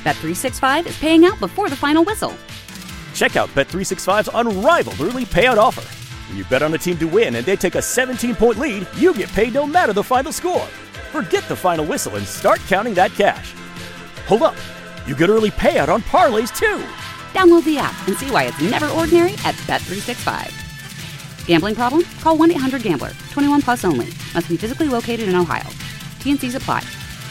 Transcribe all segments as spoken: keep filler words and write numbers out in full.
Bet three sixty-five is paying out before the final whistle. Check out Bet three sixty-five's unrivaled early payout offer. When you bet on a team to win and they take a seventeen-point lead, you get paid no matter the final score. Forget the final whistle and start counting that cash. Hold up. You get early payout on parlays, too. Download the app and see why it's never ordinary at Bet three sixty-five. Gambling problem? Call one eight hundred gambler. twenty-one plus only. Must be physically located in Ohio. T N Cs apply.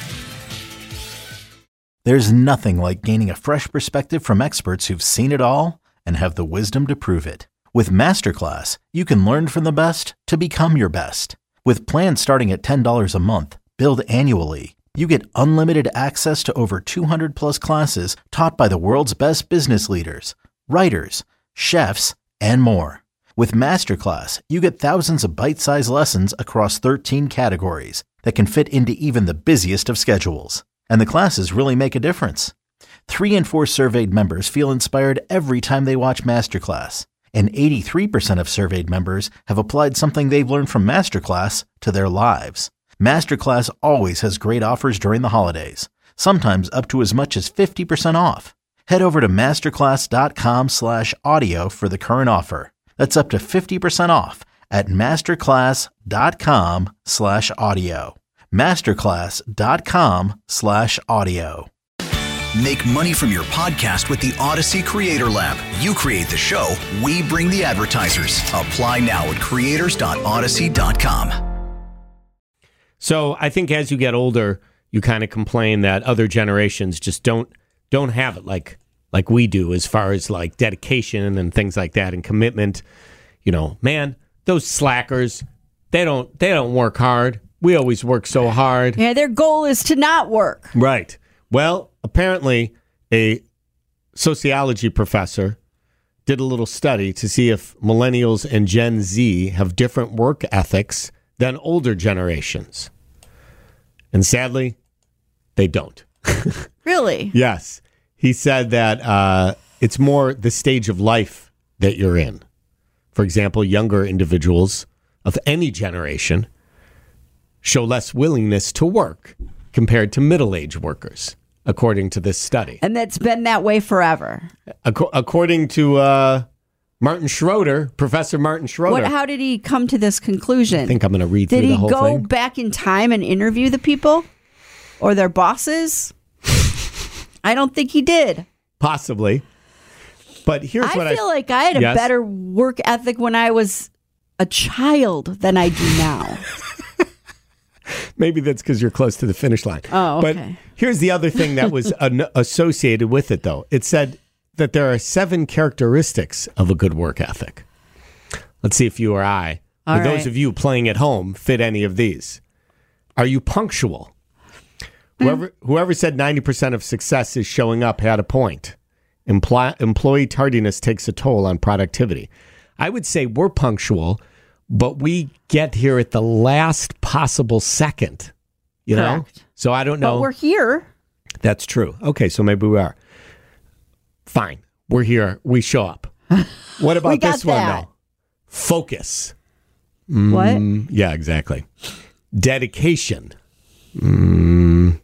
There's nothing like gaining a fresh perspective from experts who've seen it all and have the wisdom to prove it. With Masterclass, you can learn from the best to become your best. With plans starting at ten dollars a month, billed annually, you get unlimited access to over two hundred plus classes taught by the world's best business leaders, writers, chefs, and more. With Masterclass, you get thousands of bite-sized lessons across thirteen categories that can fit into even the busiest of schedules. And the classes really make a difference. Three in four surveyed members feel inspired every time they watch Masterclass. And eighty-three percent of surveyed members have applied something they've learned from Masterclass to their lives. Masterclass always has great offers during the holidays, sometimes up to as much as fifty percent off. Head over to masterclass.com slash audio for the current offer. That's up to fifty percent off at masterclass.com slash audio. Masterclass.com slash audio. Make money from your podcast with the Odyssey Creator Lab. You create the show, we bring the advertisers. Apply now at creators dot odyssey dot com. So I think as you get older, you kind of complain that other generations just don't don't have it like like we do as far as like dedication and things like that and commitment. You know, man, those slackers, they don't they don't work hard. We always work so hard. Yeah, their goal is to not work. Right. Well, apparently a sociology professor did a little study to see if millennials and Gen Z have different work ethics than older generations. And sadly, they don't. Really? Yes. He said that uh, it's more the stage of life that you're in. For example, younger individuals of any generation show less willingness to work compared to middle-aged workers, according to this study. And that's been that way forever. Ac- according to uh, Martin Schroeder, Professor Martin Schroeder. What? How did he come to this conclusion? I think I'm going to read did through the whole thing. Did he thing. go back in time and interview the people or their bosses? I don't think he did. Possibly. But here's I what I feel like I had a yes? better work ethic when I was a child than I do now. Maybe that's because you're close to the finish line. Oh, okay. But here's the other thing that was an- associated with it, though. It said that there are seven characteristics of a good work ethic. Let's see if you or I, All or right. those of you playing at home, fit any of these. Are you punctual? Mm. Whoever whoever said ninety percent of success is showing up had a point. Empl- employee tardiness takes a toll on productivity. I would say we're punctual, but we get here at the last possible second, you know? Correct. So I don't know. But we're here. That's true. Okay, so maybe we are. Fine. We're here. We show up. What about We got this one, that. though? Focus. What? Mm, yeah, exactly. Dedication. Mm,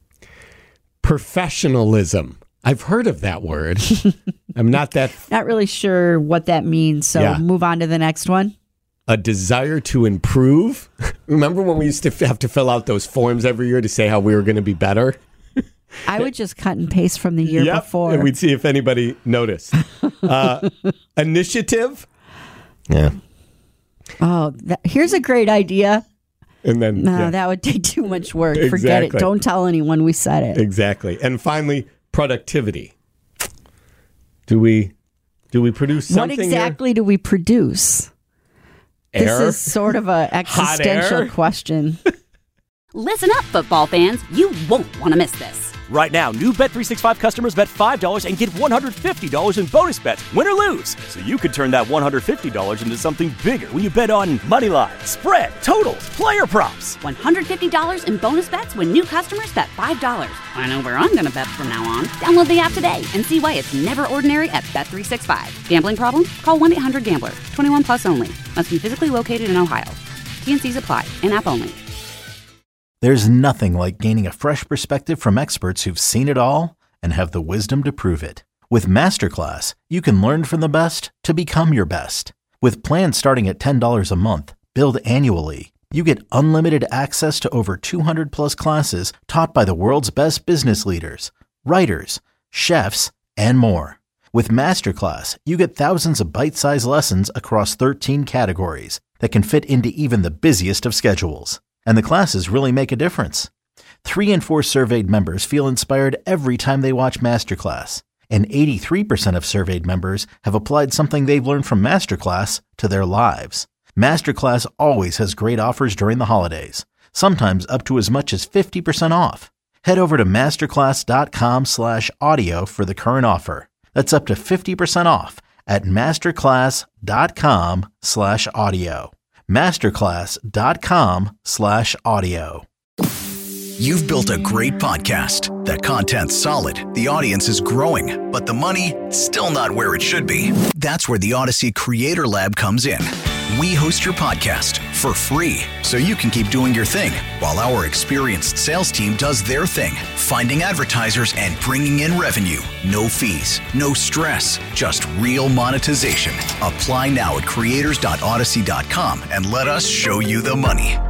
professionalism. I've heard of that word. I'm not that... Not really sure what that means, so Yeah. move on to the next one. A desire to improve. Remember when we used to have to fill out those forms every year to say how we were going to be better? I would just cut and paste from the year Yep, before. and we'd see if anybody noticed. Uh, initiative. Yeah. Oh, that, here's a great idea. And then, No, yeah, that would take too much work. Forget Exactly. it. Don't tell anyone we said it. exactly. And finally, productivity. Do we do we produce What something exactly do we produce? here? This Air? is sort of a Hot existential air? question. Listen up, football fans. You won't want to miss this. Right now, new Bet three sixty-five customers bet five dollars and get one hundred fifty dollars in bonus bets, win or lose. So you could turn that one hundred fifty dollars into something bigger when you bet on money line, spread, totals, player props. one hundred fifty dollars in bonus bets when new customers bet five dollars. I know where I'm going to bet from now on. Download the app today and see why it's never ordinary at Bet three sixty-five. Gambling problem? Call one eight hundred gambler. twenty-one plus only. Must be physically located in Ohio. T N Cs apply. In-app only. There's nothing like gaining a fresh perspective from experts who've seen it all and have the wisdom to prove it. With Masterclass, you can learn from the best to become your best. With plans starting at ten dollars a month, billed annually, you get unlimited access to over two hundred plus classes taught by the world's best business leaders, writers, chefs, and more. With Masterclass, you get thousands of bite-sized lessons across thirteen categories that can fit into even the busiest of schedules. And the classes really make a difference. Three in four surveyed members feel inspired every time they watch Masterclass. And eighty-three percent of surveyed members have applied something they've learned from Masterclass to their lives. Masterclass always has great offers during the holidays, sometimes up to as much as fifty percent off. Head over to masterclass.com slash audio for the current offer. That's up to fifty percent off at masterclass.com slash audio. Masterclass.com slash audio. You've built a great podcast. The content's solid, the audience is growing, but the money, still not where it should be. That's where the Odyssey Creator Lab comes in. We host your podcast for free so you can keep doing your thing while our experienced sales team does their thing, finding advertisers and bringing in revenue. No fees, no stress, just real monetization. Apply now at creators dot odyssey dot com and let us show you the money.